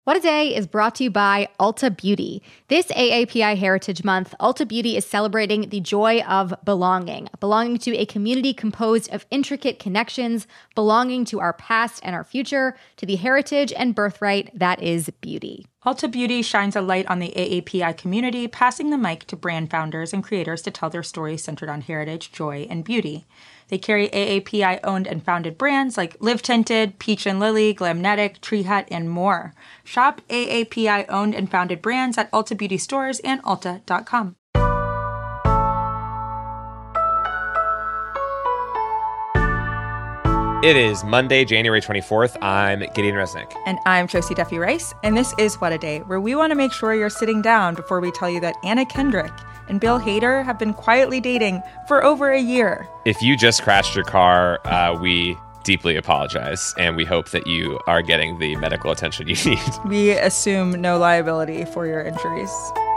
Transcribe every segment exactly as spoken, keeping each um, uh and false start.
What a Day is brought to you by Ulta Beauty. This A A P I Heritage Month, Ulta Beauty is celebrating the joy of belonging, belonging to a community composed of intricate connections, belonging to our past and our future, to the heritage and birthright that is beauty. Ulta Beauty shines a light on the A A P I community, passing the mic to brand founders and creators to tell their stories centered on heritage, joy, and beauty. They carry A A P I-owned and founded brands like Live Tinted, Peach and Lily, Glamnetic, Tree Hut, and more. Shop A A P I-owned and founded brands at Ulta Beauty stores and ulta dot com. It is Monday, January twenty-fourth. I'm Gideon Resnick. And I'm Josie Duffy Rice, and this is What a Day, where we want to make sure you're sitting down before we tell you that Anna Kendrick and Bill Hader have been quietly dating for over a year. If you just crashed your car, uh, we deeply apologize, and we hope that you are getting the medical attention you need. We assume no liability for your injuries.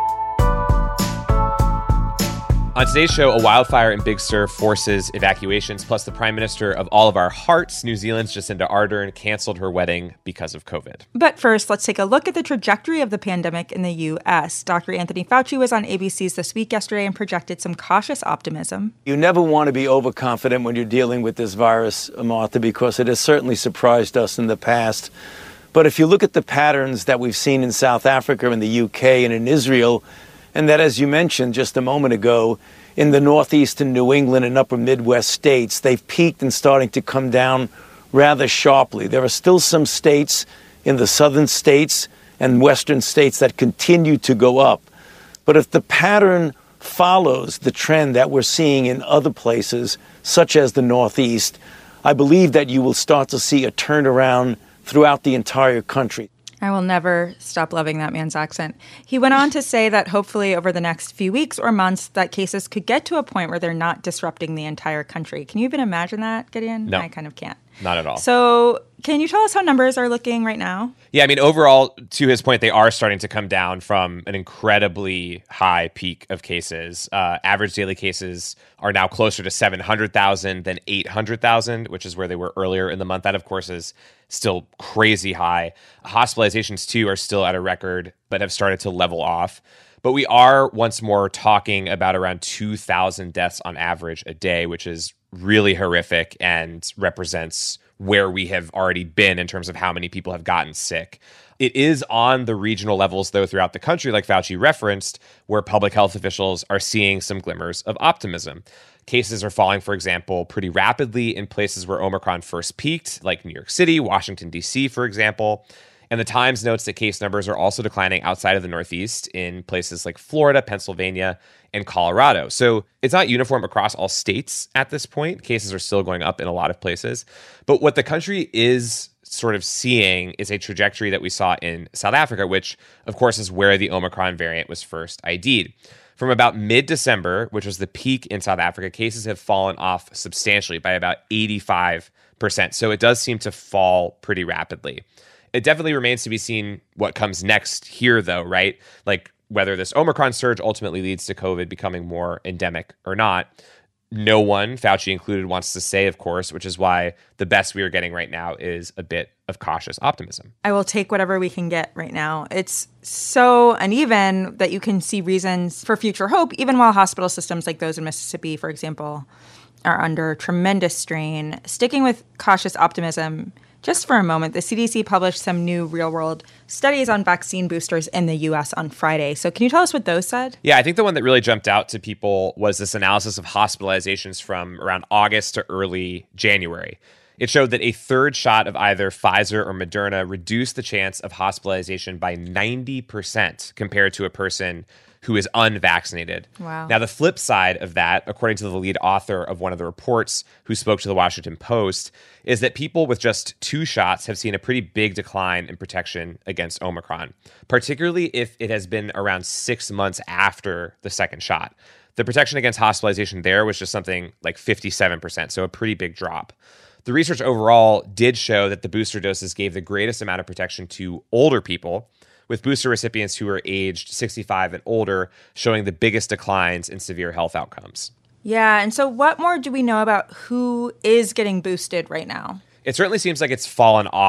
On today's show, a wildfire in Big Sur forces evacuations, plus the Prime Minister of all of our hearts, New Zealand's Jacinda Ardern, canceled her wedding because of COVID. But first, let's take a look at the trajectory of the pandemic in the U S. Doctor Anthony Fauci was on A B C's This Week yesterday and projected some cautious optimism. You never want to be overconfident when you're dealing with this virus, Martha, because it has certainly surprised us in the past. But if you look at the patterns that we've seen in South Africa, in the U K, and in Israel, and that, as you mentioned just a moment ago, in the Northeast and New England and upper Midwest states, they've peaked and starting to come down rather sharply. There are still some states in the southern states and western states that continue to go up. But if the pattern follows the trend that we're seeing in other places, such as the Northeast, I believe that you will start to see a turnaround throughout the entire country. I will never stop loving that man's accent. He went on to say that hopefully over the next few weeks or months, that cases could get to a point where they're not disrupting the entire country. Can you even imagine that, Gideon? No. I kind of can't. Not at all. So can you tell us how numbers are looking right now? Yeah, I mean, overall, to his point, they are starting to come down from an incredibly high peak of cases. Uh, average daily cases are now closer to seven hundred thousand than eight hundred thousand, which is where they were earlier in the month. That, of course, is still crazy high. Hospitalizations, too, are still at a record, but have started to level off. But we are once more talking about around two thousand deaths on average a day, which is really horrific and represents where we have already been in terms of how many people have gotten sick. It is on the regional levels, though, throughout the country, like Fauci referenced, where public health officials are seeing some glimmers of optimism. Cases are falling, for example, pretty rapidly in places where Omicron first peaked, like New York City, Washington, D C, for example. And the Times notes that case numbers are also declining outside of the Northeast in places like Florida, Pennsylvania, and Colorado. So it's not uniform across all states at this point. Cases are still going up in a lot of places. But what the country is sort of seeing is a trajectory that we saw in South Africa, which, of course, is where the Omicron variant was first I D'd. From about mid-December, which was the peak in South Africa, cases have fallen off substantially by about eighty-five percent. So it does seem to fall pretty rapidly. It definitely remains to be seen what comes next here, though, right? Like whether this Omicron surge ultimately leads to COVID becoming more endemic or not. No one, Fauci included, wants to say, of course, which is why the best we are getting right now is a bit of cautious optimism. I will take whatever we can get right now. It's so uneven that you can see reasons for future hope, even while hospital systems like those in Mississippi, for example, are under tremendous strain. Sticking with cautious optimism, just for a moment, the C D C published some new real-world studies on vaccine boosters in the U S on Friday. So can you tell us what those said? Yeah, I think the one that really jumped out to people was this analysis of hospitalizations from around August to early January. It showed that a third shot of either Pfizer or Moderna reduced the chance of hospitalization by ninety percent compared to a person who is unvaccinated. Wow. Now, the flip side of that, according to the lead author of one of the reports who spoke to the Washington Post, is that people with just two shots have seen a pretty big decline in protection against Omicron, particularly if it has been around six months after the second shot. The protection against hospitalization there was just something like fifty-seven percent, so a pretty big drop. The research overall did show that the booster doses gave the greatest amount of protection to older people, with booster recipients who are aged sixty-five and older showing the biggest declines in severe health outcomes. Yeah, and so what more do we know about who is getting boosted right now? It certainly seems like it's fallen off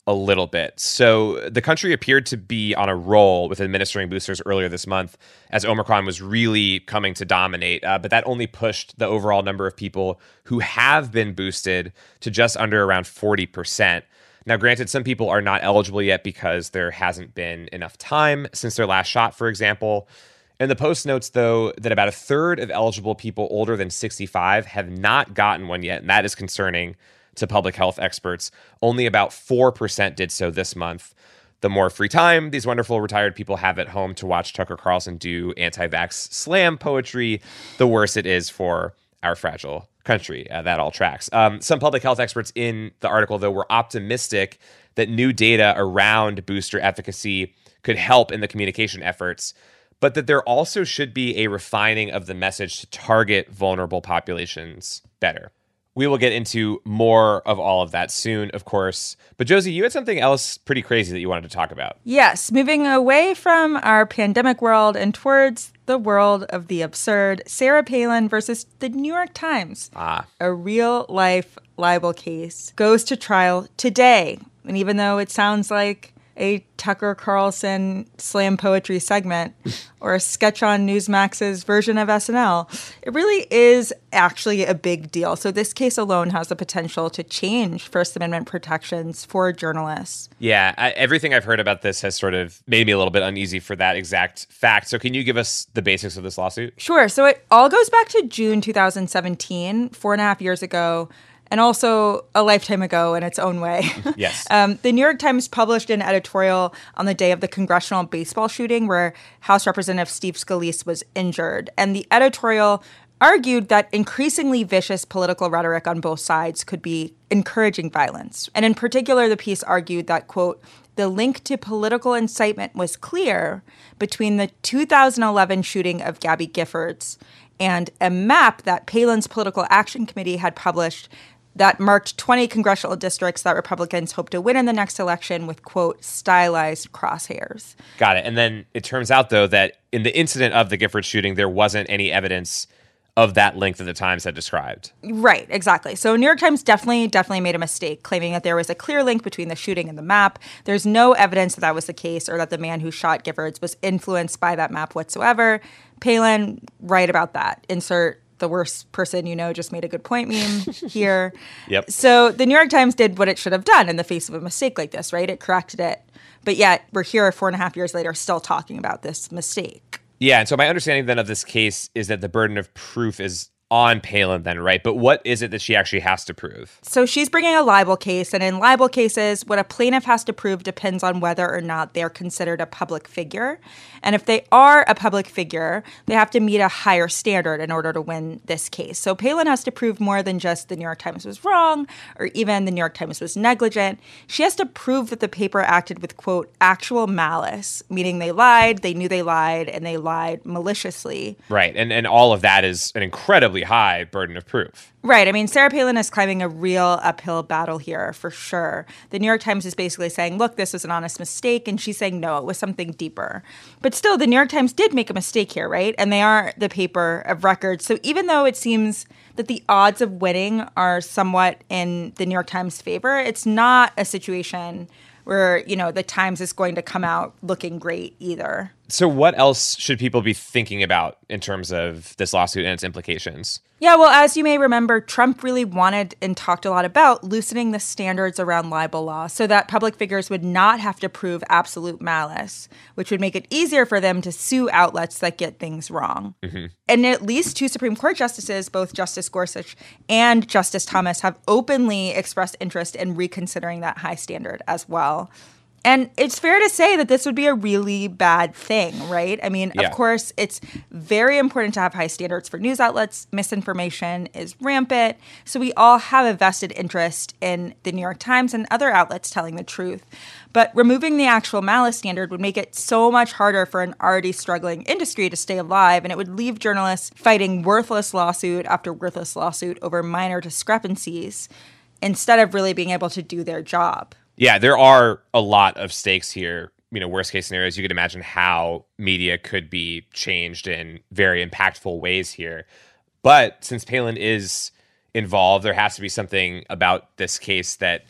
a little bit. So the country appeared to be on a roll with administering boosters earlier this month as Omicron was really coming to dominate. Uh, but that only pushed the overall number of people who have been boosted to just under around forty percent. Now, granted, some people are not eligible yet because there hasn't been enough time since their last shot, for example. And the Post notes, though, that about a third of eligible people older than sixty-five have not gotten one yet, and that is concerning to public health experts. Only about four percent did so this month. The more free time these wonderful retired people have at home to watch Tucker Carlson do anti-vax slam poetry, the worse it is for our fragile country. Uh, that all tracks. Um, some public health experts in the article, though, were optimistic that new data around booster efficacy could help in the communication efforts, but that there also should be a refining of the message to target vulnerable populations better. We will get into more of all of that soon, of course. But Josie, you had something else pretty crazy that you wanted to talk about. Yes, moving away from our pandemic world and towards the world of the absurd. Sarah Palin versus the New York Times. Ah. A real-life libel case goes to trial today. And even though it sounds like a Tucker Carlson slam poetry segment or a sketch on Newsmax's version of S N L, it really is actually a big deal. So this case alone has the potential to change First Amendment protections for journalists. Yeah, I, everything I've heard about this has sort of made me a little bit uneasy for that exact fact. So can you give us the basics of this lawsuit? Sure. So it all goes back to June two thousand seventeen, four and a half years ago. And also a lifetime ago in its own way. Yes. um, the New York Times published an editorial on the day of the congressional baseball shooting where House Representative Steve Scalise was injured. And the editorial argued that increasingly vicious political rhetoric on both sides could be encouraging violence. And in particular, the piece argued that, quote, the link to political incitement was clear between the two thousand eleven shooting of Gabby Giffords and a map that Palin's Political Action Committee had published that marked twenty congressional districts that Republicans hope to win in the next election with, quote, stylized crosshairs. Got it. And then it turns out, though, that in the incident of the Gifford shooting, there wasn't any evidence of that link that the Times had described. Right, exactly. So New York Times definitely, definitely made a mistake, claiming that there was a clear link between the shooting and the map. There's no evidence that that was the case or that the man who shot Giffords was influenced by that map whatsoever. Palin, right about that. Insert the worst person you know just made a good point meme here. Yep. So the New York Times did what it should have done in the face of a mistake like this, right? It corrected it. But yet we're here four and a half years later still talking about this mistake. Yeah, and so my understanding then of this case is that the burden of proof is on Palin then, right? But what is it that she actually has to prove? So she's bringing a libel case, and in libel cases, what a plaintiff has to prove depends on whether or not they're considered a public figure. And if they are a public figure, they have to meet a higher standard in order to win this case. So Palin has to prove more than just the New York Times was wrong, or even the New York Times was negligent. She has to prove that the paper acted with, quote, actual malice, meaning they lied, they knew they lied, and they lied maliciously. Right, and and all of that is an incredibly high burden of proof. Right. I mean, Sarah Palin is climbing a real uphill battle here, for sure. The New York Times is basically saying, look, this was an honest mistake. And she's saying, no, it was something deeper. But still, the New York Times did make a mistake here, right? And they are the paper of record. So even though it seems that the odds of winning are somewhat in the New York Times' favor, it's not a situation where, you know, the Times is going to come out looking great either. So what else should people be thinking about in terms of this lawsuit and its implications? Yeah, well, as you may remember, Trump really wanted and talked a lot about loosening the standards around libel law so that public figures would not have to prove absolute malice, which would make it easier for them to sue outlets that get things wrong. Mm-hmm. And at least two Supreme Court justices, both Justice Gorsuch and Justice Thomas, have openly expressed interest in reconsidering that high standard as well. And it's fair to say that this would be a really bad thing, right? I mean, yeah. Of course, it's very important to have high standards for news outlets. Misinformation is rampant. So we all have a vested interest in the New York Times and other outlets telling the truth. But removing the actual malice standard would make it so much harder for an already struggling industry to stay alive. And it would leave journalists fighting worthless lawsuit after worthless lawsuit over minor discrepancies instead of really being able to do their job. Yeah, there are a lot of stakes here. You know, worst case scenarios, you could imagine how media could be changed in very impactful ways here. But since Palin is involved, there has to be something about this case that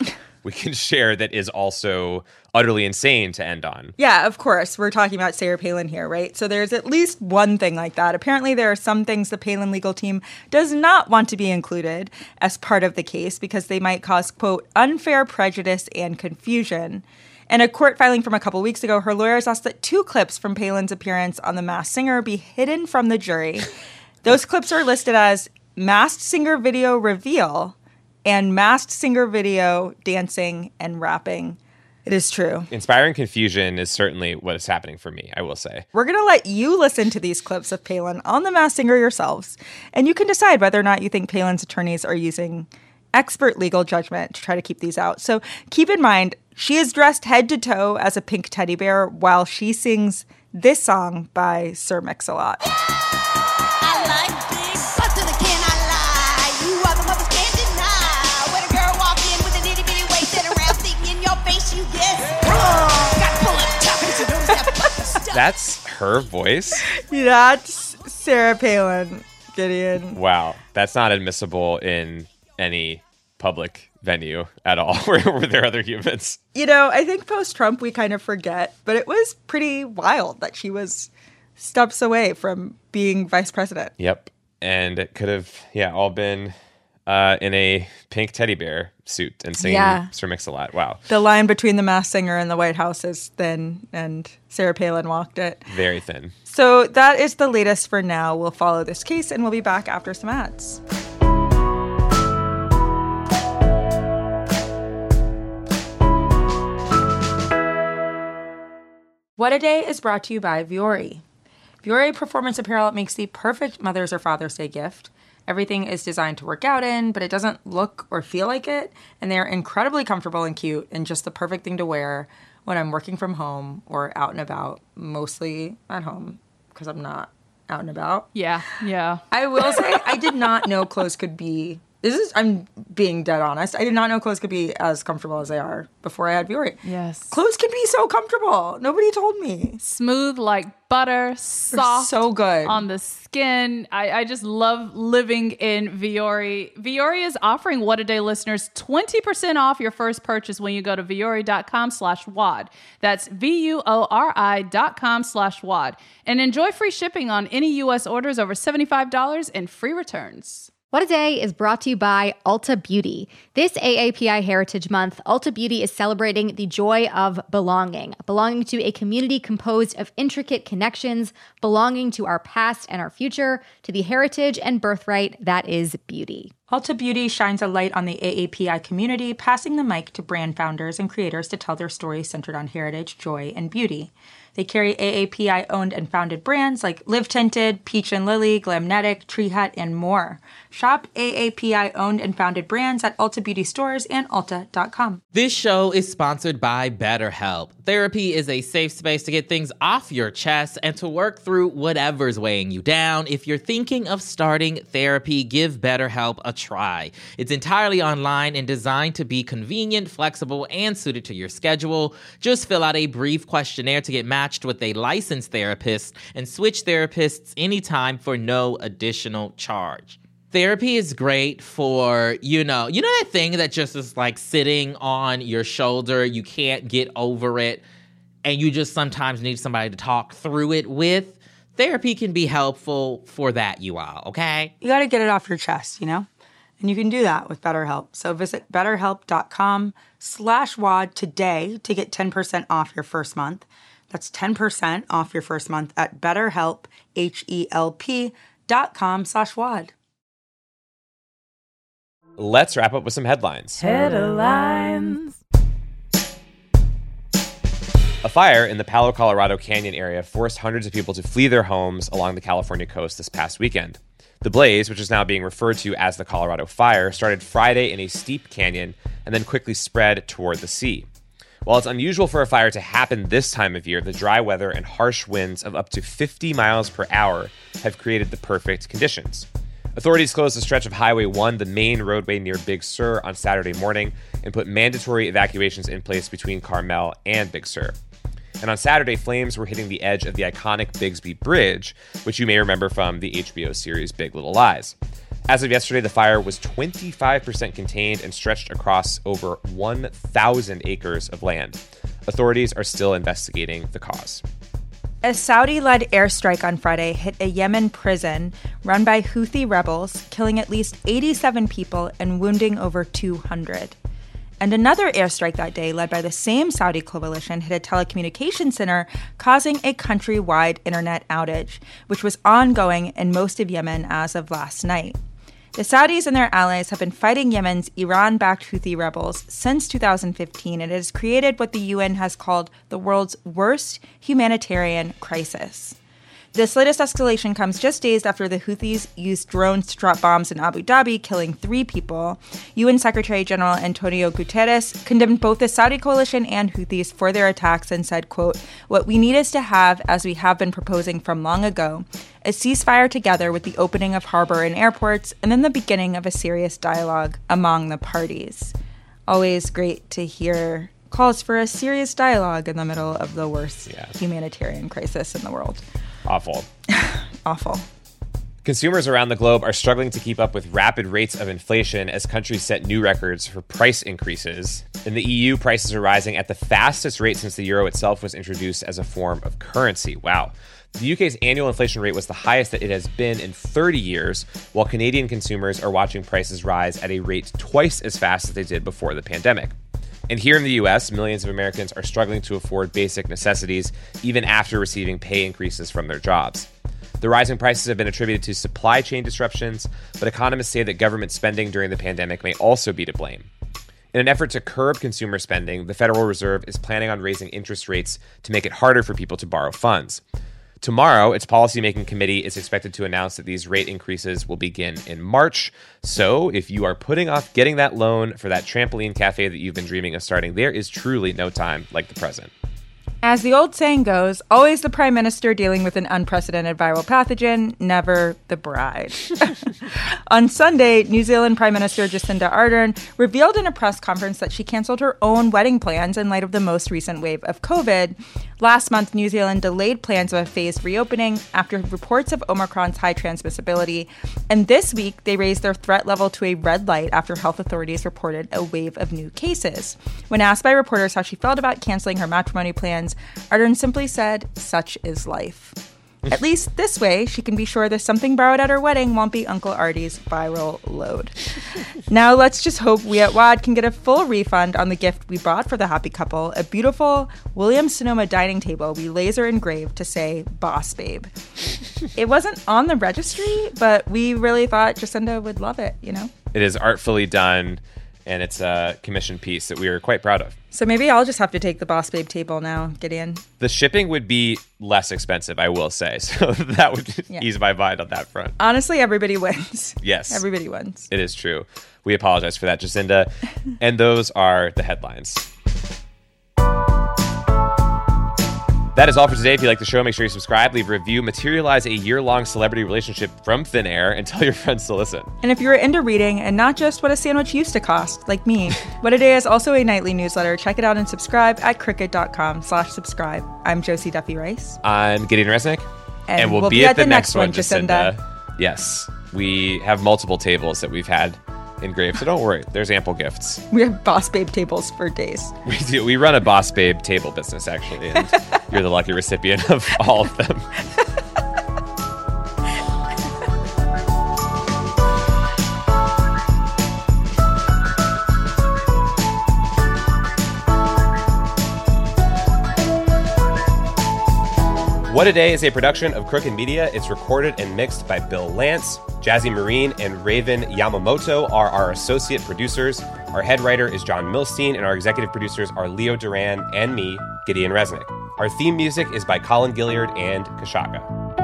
we can share that is also utterly insane to end on. Yeah, of course. We're talking about Sarah Palin here, right? So there's at least one thing like that. Apparently, there are some things the Palin legal team does not want to be included as part of the case because they might cause, quote, unfair prejudice and confusion. In a court filing from a couple weeks ago, her lawyers asked that two clips from Palin's appearance on The Masked Singer be hidden from the jury. Those clips are listed as Masked Singer video reveal and Masked Singer video dancing and rapping. It is true. Inspiring confusion is certainly what is happening for me, I will say. We're going to let you listen to these clips of Palin on The Masked Singer yourselves, and you can decide whether or not you think Palin's attorneys are using expert legal judgment to try to keep these out. So keep in mind, she is dressed head to toe as a pink teddy bear while she sings this song by Sir Mix-a-Lot. I like big butts and I cannot lie. You other mothers can't deny. When a girl walk in with an itty bitty waist and a round thing in your face, you guess. Got to pull up top because you notice that butt stuff. That's her voice? That's Sarah Palin, Gideon. Wow. That's not admissible in any public venue at all. Were, were there other humans? You know, I think post-Trump we kind of forget, but it was pretty wild that she was steps away from being vice president. Yep. And it could have, yeah, all been uh, in a pink teddy bear suit and singing Yeah. Sir Mix-a-Lot. Wow. The line between the Masked Singer and the White House is thin, and Sarah Palin walked it. Very thin. So that is the latest for now. We'll follow this case, and we'll be back after some ads. What a Day is brought to you by Vuori. Vuori Performance Apparel makes the perfect Mother's or Father's Day gift. Everything is designed to work out in, but it doesn't look or feel like it. And they're incredibly comfortable and cute and just the perfect thing to wear when I'm working from home or out and about, mostly at home because I'm not out and about. Yeah, yeah. I will say I did not know clothes could be, this is, I'm being dead honest, I did not know clothes could be as comfortable as they are before I had Vuori. Yes. Clothes can be so comfortable. Nobody told me. Smooth like butter, soft, so good on the skin. I, I just love living in Vuori. Vuori is offering What a Day listeners twenty percent off your first purchase when you go to vuori.com slash WAD. That's V-U-O-R-I dot com slash WAD. And enjoy free shipping on any U S orders over seventy-five dollars and free returns. What a Day is brought to you by Ulta Beauty. This A A P I Heritage Month, Ulta Beauty is celebrating the joy of belonging, belonging to a community composed of intricate connections, belonging to our past and our future, to the heritage and birthright that is beauty. Ulta Beauty shines a light on the A A P I community, passing the mic to brand founders and creators to tell their stories centered on heritage, joy, and beauty. They carry A A P I-owned and founded brands like Live Tinted, Peach and Lily, Glamnetic, Tree Hut, and more. Shop A A P I-owned and founded brands at Ulta Beauty stores and ulta dot com. This show is sponsored by BetterHelp. Therapy is a safe space to get things off your chest and to work through whatever's weighing you down. If you're thinking of starting therapy, give BetterHelp a try. It's entirely online and designed to be convenient, flexible, and suited to your schedule. Just fill out a brief questionnaire to get matched with a licensed therapist and switch therapists anytime for no additional charge. Therapy is great for, you know, you know that thing that just is like sitting on your shoulder, you can't get over it, and you just sometimes need somebody to talk through it with? Therapy can be helpful for that, you all, okay? You got to get it off your chest, you know? And you can do that with BetterHelp. So visit betterhelp.com slash WAD today to get ten percent off your first month. That's ten percent off your first month at betterhelp, H-E-L-P dot com slash WAD. Let's wrap up with some headlines. Headlines. A fire in the Palo Colorado Canyon area forced hundreds of people to flee their homes along the California coast this past weekend. The blaze, which is now being referred to as the Colorado Fire, started Friday in a steep canyon and then quickly spread toward the sea. While it's unusual for a fire to happen this time of year, the dry weather and harsh winds of up to fifty miles per hour have created the perfect conditions. Authorities closed a stretch of Highway one, the main roadway near Big Sur, on Saturday morning and put mandatory evacuations in place between Carmel and Big Sur. And on Saturday, flames were hitting the edge of the iconic Bigsby Bridge, which you may remember from the H B O series Big Little Lies. As of yesterday, the fire was twenty-five percent contained and stretched across over one thousand acres of land. Authorities are still investigating the cause. A Saudi-led airstrike on Friday hit a Yemen prison run by Houthi rebels, killing at least eighty-seven people and wounding over two hundred. And another airstrike that day, led by the same Saudi coalition, hit a telecommunications center, causing a countrywide internet outage, which was ongoing in most of Yemen as of last night. The Saudis and their allies have been fighting Yemen's Iran-backed Houthi rebels since two thousand fifteen, and it has created what the U N has called the world's worst humanitarian crisis. This latest escalation comes just days after the Houthis used drones to drop bombs in Abu Dhabi, killing three people. U N Secretary General Antonio Guterres condemned both the Saudi coalition and Houthis for their attacks and said, quote, "What we need is to have, as we have been proposing from long ago, a ceasefire together with the opening of harbor and airports, and then the beginning of a serious dialogue among the parties." Always great to hear calls for a serious dialogue in the middle of the worst yeah. humanitarian crisis in the world. Awful. Awful. Consumers around the globe are struggling to keep up with rapid rates of inflation as countries set new records for price increases. In the E U, prices are rising at the fastest rate since the euro itself was introduced as a form of currency. Wow. The U K's annual inflation rate was the highest that it has been in thirty years, while Canadian consumers are watching prices rise at a rate twice as fast as they did before the pandemic. And here in the U S, millions of Americans are struggling to afford basic necessities even after receiving pay increases from their jobs. The rising prices have been attributed to supply chain disruptions, but economists say that government spending during the pandemic may also be to blame. In an effort to curb consumer spending, the Federal Reserve is planning on raising interest rates to make it harder for people to borrow funds. Tomorrow, its policymaking committee is expected to announce that these rate increases will begin in March. So if you are putting off getting that loan for that trampoline cafe that you've been dreaming of starting, there is truly no time like the present. As the old saying goes, always the prime minister dealing with an unprecedented viral pathogen, never the bride. On Sunday, New Zealand Prime Minister Jacinda Ardern revealed in a press conference that she canceled her own wedding plans in light of the most recent wave of COVID. Last month, New Zealand delayed plans of a phased reopening after reports of Omicron's high transmissibility. And this week, they raised their threat level to a red light after health authorities reported a wave of new cases. When asked by reporters how she felt about canceling her matrimony plans, Ardern simply said, "Such is life." At least this way, she can be sure that something borrowed at her wedding won't be Uncle Artie's viral load. Now let's just hope we at W A D can get a full refund on the gift we bought for the happy couple, a beautiful Williams-Sonoma dining table we laser engraved to say, "Boss Babe." It wasn't on the registry, but we really thought Jacinda would love it, you know? It is artfully done, and it's a commissioned piece that we are quite proud of. So maybe I'll just have to take the Boss Babe table now, Gideon. The shipping would be less expensive, I will say. So that would yeah. ease my mind on that front. Honestly, everybody wins. Yes. Everybody wins. It is true. We apologize for that, Jacinda. And those are the headlines. That is all for today. If you like the show, make sure you subscribe, leave a review, materialize a year-long celebrity relationship from thin air, and tell your friends to listen. And if you're into reading and not just what a sandwich used to cost, like me, What A Day is also a nightly newsletter. Check it out and subscribe at cricket.com slash subscribe. I'm Josie Duffy Rice. I'm Gideon Resnick. And, and we'll, we'll be, be at, at the, the next one, Jacinda. Jacinda. Yes. We have multiple tables that we've had engraved, so don't worry. There's ample gifts. We have Boss Babe tables for days. We do. We run a Boss Babe table business, actually, and you're the lucky recipient of all of them. What A Day is a production of Crooked Media. It's recorded and mixed by Bill Lance. Jazzy Marine and Raven Yamamoto are our associate producers. Our head writer is John Milstein, and our executive producers are Leo Duran and me, Gideon Resnick. Our theme music is by Colin Gilliard and Kashaka.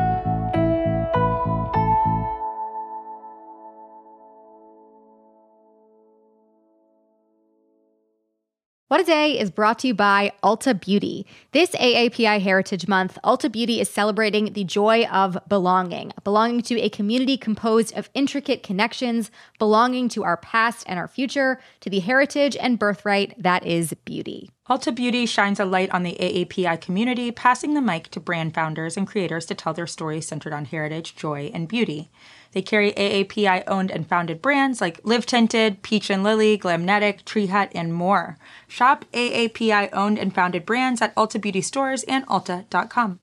What A Day is brought to you by Ulta Beauty. This A A P I Heritage Month, Ulta Beauty is celebrating the joy of belonging, belonging to a community composed of intricate connections, belonging to our past and our future, to the heritage and birthright that is beauty. Ulta Beauty shines a light on the A A P I community, passing the mic to brand founders and creators to tell their stories centered on heritage, joy, and beauty. They carry A A P I-owned and founded brands like Live Tinted, Peach and Lily, Glamnetic, Tree Hut, and more. Shop A A P I-owned and founded brands at Ulta Beauty stores and Ulta dot com.